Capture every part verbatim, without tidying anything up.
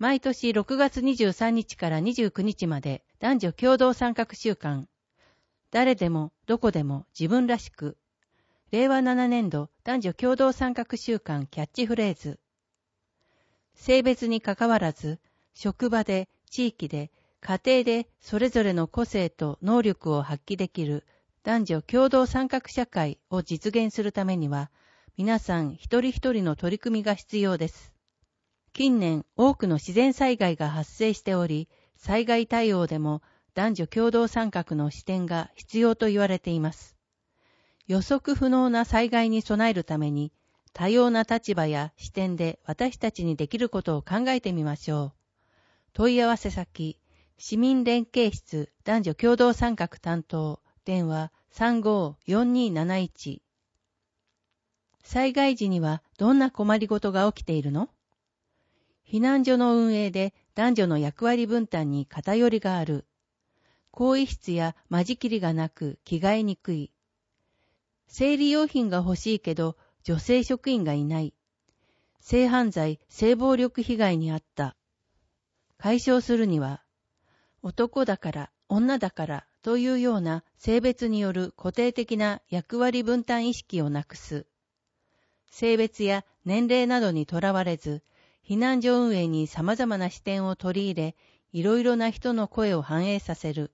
毎年ろくがつにじゅうさんにちからにじゅうくにちまで男女共同参画週間。誰でもどこでも自分らしく。れいわななねんど男女共同参画週間キャッチフレーズ。性別にかかわらず、職場で、地域で、家庭でそれぞれの個性と能力を発揮できる男女共同参画社会を実現するためには、皆さん一人一人の取り組みが必要です。近年多くの自然災害が発生しており、災害対応でも男女共同参画の視点が必要と言われています。予測不能な災害に備えるために、多様な立場や視点で私たちにできることを考えてみましょう。問い合わせ先、市民連携室男女共同参画担当、電話 さんごーよんにーなないち。災害時にはどんな困りごとが起きているの？避難所の運営で男女の役割分担に偏りがある。更衣室や間仕切りがなく着替えにくい。生理用品が欲しいけど女性職員がいない。性犯罪、性暴力被害にあった。解消するには、男だから、女だからというような性別による固定的な役割分担意識をなくす。性別や年齢などにとらわれず、避難所運営に様々な視点を取り入れ、いろいろな人の声を反映させる。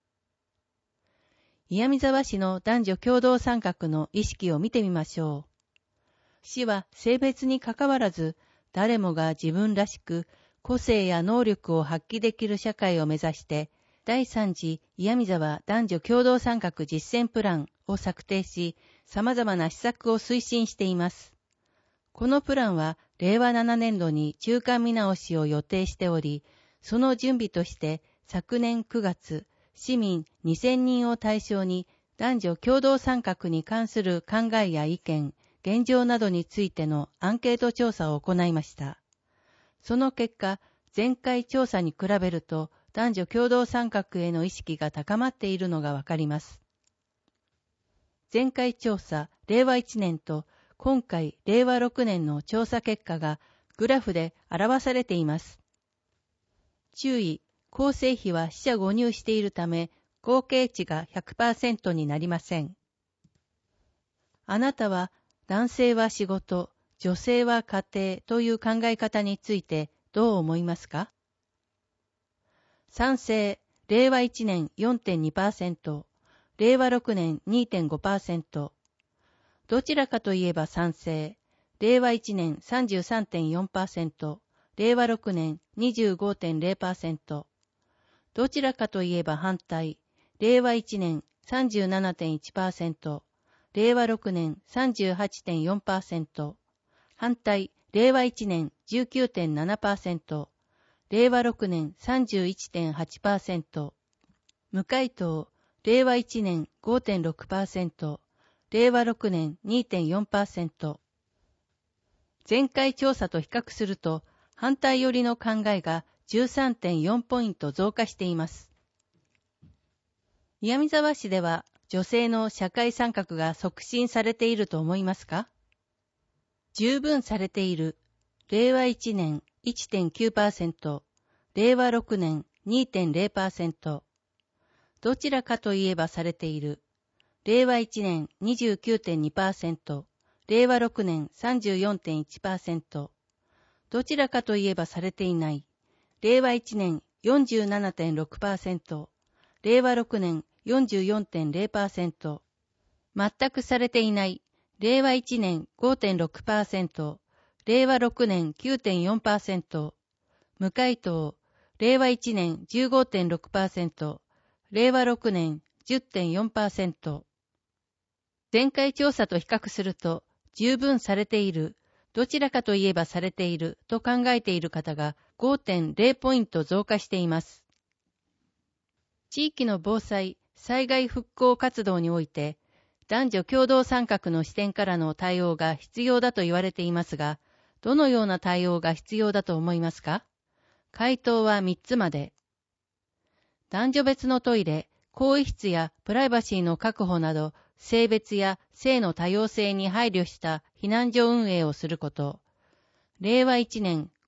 岩見沢市の男女共同参画の意識を見てみましょう。市は性別にかかわらず、誰もが自分らしく、個性や能力を発揮できる社会を目指して、だいさん次岩見沢男女共同参画実践プランを策定し、様々な施策を推進しています。このプランは、れいわななねんどに中間見直しを予定しており、その準備として昨年くがつ、市民にせんにんを対象に男女共同参画に関する考えや意見、現状などについてのアンケート調査を行いました。その結果、前回調査に比べると男女共同参画への意識が高まっているのがわかります。前回調査れいわいちねんと今回れいわろくねんの調査結果がグラフで表されています。注意、構成比は四捨五入しているため、合計値が ひゃくパーセント になりません。あなたは男性は仕事、女性は家庭という考え方についてどう思いますか？賛成、れいわいちねん よんてんにパーセント、れいわろくねん にてんごパーセント、どちらかといえば賛成、れいわいちねん さんじゅうさんてんよんパーセント、れいわろくねん にじゅうごてんれいパーセント、どちらかといえば反対、れいわいちねん さんじゅうななてんいちパーセント、れいわろくねん さんじゅうはちてんよんパーセント、反対、れいわいちねん じゅうきゅうてんななパーセント、れいわろくねん さんじゅういちてんはちパーセント、無回答、れいわいちねん ごてんろくパーセント、れいわろくねん にてんよんパーセント。前回調査と比較すると、反対寄りの考えが じゅうさんてんよんポイント増加しています。岩見沢市では、女性の社会参画が促進されていると思いますか？十分されている。れいわいちねん いってんきゅうパーセント、れいわろくねん にてんれいパーセント。どちらかといえばされている。れいわいちねん にじゅうきゅうてんにパーセント、れいわろくねん さんじゅうよんてんいちパーセント。どちらかといえばされていない。れいわいちねん よんじゅうななてんろくパーセント、れいわろくねん よんじゅうよんてんれいパーセント。全くされていない。れいわいちねん ごてんろくパーセント、れいわろくねん きゅうてんよんパーセント。無回答。れいわいちねん じゅうごてんろくパーセント、れいわろくねん じゅってんよんパーセント。前回調査と比較すると、十分されている、どちらかといえばされていると考えている方が ごてんれいポイント増加しています。地域の防災・災害復興活動において、男女共同参画の視点からの対応が必要だと言われていますが、どのような対応が必要だと思いますか？回答はみっつまで。男女別のトイレ、更衣室やプライバシーの確保など、性別や性の多様性に配慮した避難所運営をすること。れいわいちねん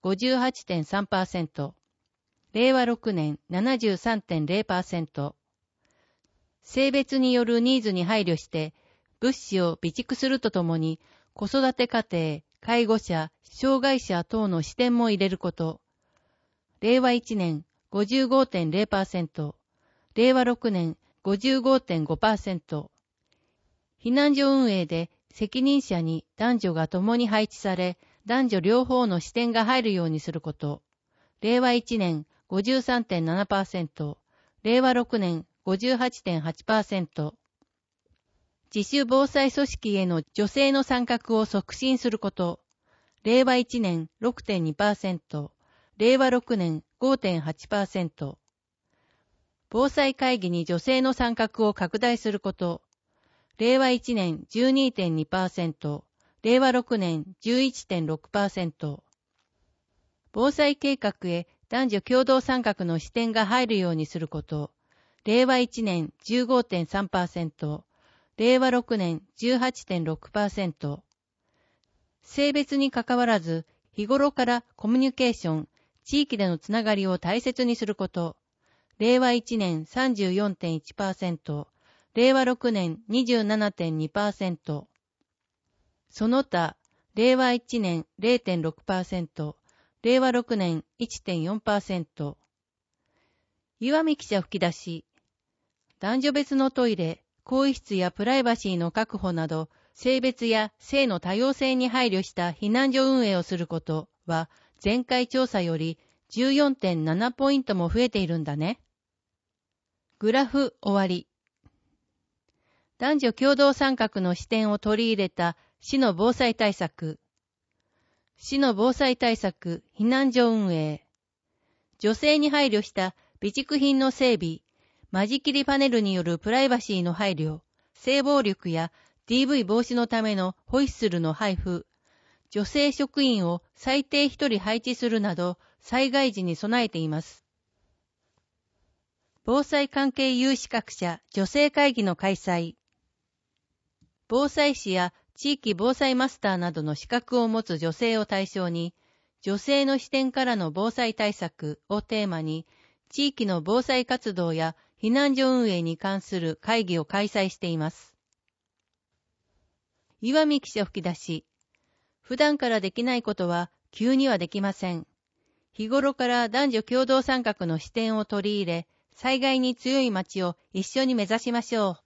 ごじゅうはちてんさんパーセント、れいわろくねん ななじゅうさんてんれいパーセント、性別によるニーズに配慮して物資を備蓄するとともに子育て家庭、介護者、障害者等の視点も入れること。れいわいちねん ごじゅうごてんれいパーセント、れいわろくねん ごじゅうごてんごパーセント。避難所運営で責任者に男女が共に配置され、男女両方の視点が入るようにすること。れいわいちねん ごじゅうさんてんななパーセント、れいわろくねん ごじゅうはちてんはちパーセント。自主防災組織への女性の参画を促進すること。れいわいちねん ろくてんにパーセント、れいわろくねん ごてんはちパーセント。防災会議に女性の参画を拡大すること。れいわいちねん じゅうにてんにパーセント、れいわろくねん じゅういちてんろくパーセント。防災計画へ男女共同参画の視点が入るようにすること。れいわいちねん じゅうごてんさんパーセント、れいわろくねん じゅうはちてんろくパーセント。性別にかかわらず、日頃からコミュニケーション、地域でのつながりを大切にすること。れいわいちねん さんじゅうよんてんいちパーセント、れいわろくねん にじゅうななてんにパーセント。その他、れいわいちねん れいてんろくパーセント、れいわろくねん いちてんよんパーセント。岩見記者吹き出し。男女別のトイレ、更衣室やプライバシーの確保など、性別や性の多様性に配慮した避難所運営をすることは、前回調査より じゅうよんてんなな ポイントも増えているんだね。グラフ終わり。男女共同参画の視点を取り入れた市の防災対策。市の防災対策、避難所運営。女性に配慮した備蓄品の整備、間仕切りパネルによるプライバシーの配慮、性暴力や ディーブイ 防止のためのホイッスルの配布、女性職員を最低ひとり配置するなど災害時に備えています。防災関係有資格者女性会議の開催。防災士や地域防災マスターなどの資格を持つ女性を対象に、女性の視点からの防災対策をテーマに、地域の防災活動や避難所運営に関する会議を開催しています。岩見記者吹き出し。普段からできないことは急にはできません。日頃から男女共同参画の視点を取り入れ、災害に強い町を一緒に目指しましょう。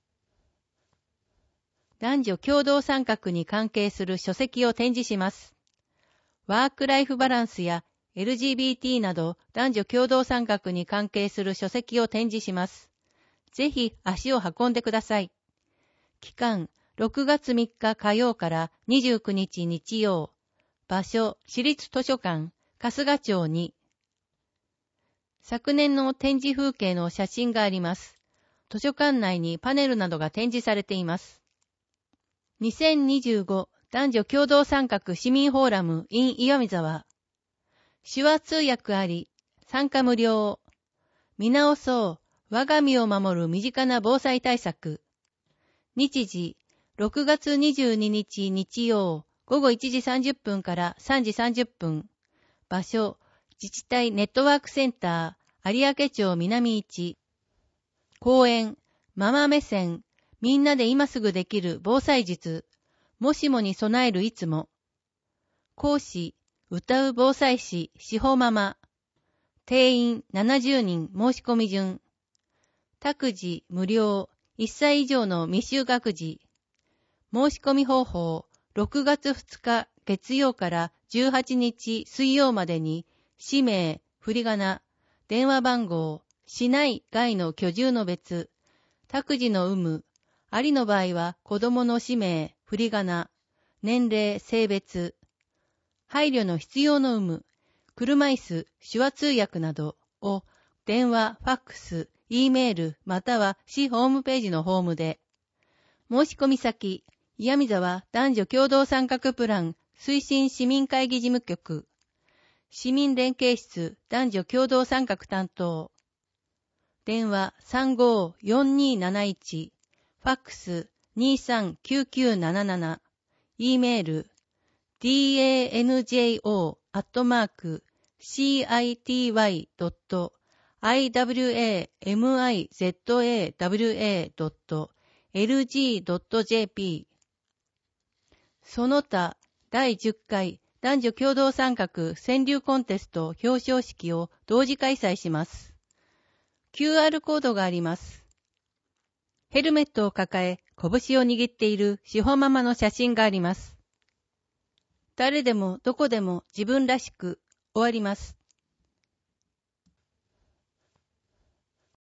男女共同参画に関係する書籍を展示します。ワークライフバランスや エルジービーティー など男女共同参画に関係する書籍を展示します。ぜひ足を運んでください。期間ろくがつみっか火曜からにじゅうくにち日曜。場所市立図書館春日町に。昨年の展示風景の写真があります。図書館内にパネルなどが展示されています。にせんにじゅうご男女共同参画市民フォーラム in 岩見沢。手話通訳あり、参加無料。見直そう、我が身を守る身近な防災対策。日時、ろくがつにじゅうににち日曜、ごごいちじさんじゅっぷんからさんじさんじゅっぷん。場所、自治体ネットワークセンター、有明町南いち。講演、ママ目線、みんなで今すぐできる防災術。もしもに備えるいつも。講師、歌う防災士、しほママ。定員ななじゅうにん申し込み順。託児無料、いっさい以上の未就学児。申し込み方法、ろくがつふつか月曜からじゅうはちにち水曜までに、氏名、振り仮名、電話番号、市内外の居住の別、託児の有無、ありの場合は子供の氏名、振り仮名、年齢、性別、配慮の必要の有無、車椅子、手話通訳などを電話、ファックス、E メールまたは市ホームページのホームで。申し込み先、岩見沢男女共同参画プラン推進市民会議事務局。市民連携室男女共同参画担当。電話 さんごーよんにーなないち、ファックス にーさんきゅうきゅうなななな、E メール ダンジョ アットマークシーアイティーワイドットアイダブリューエーエムアイゼットエーダブリューエードットエルジードットジェーピー その他だいじゅっかい男女共同参画川柳コンテスト表彰式を同時開催します。キューアール コードがあります。ヘルメットを抱え、拳を握っているしほママの写真があります。誰でもどこでも自分らしく終わります。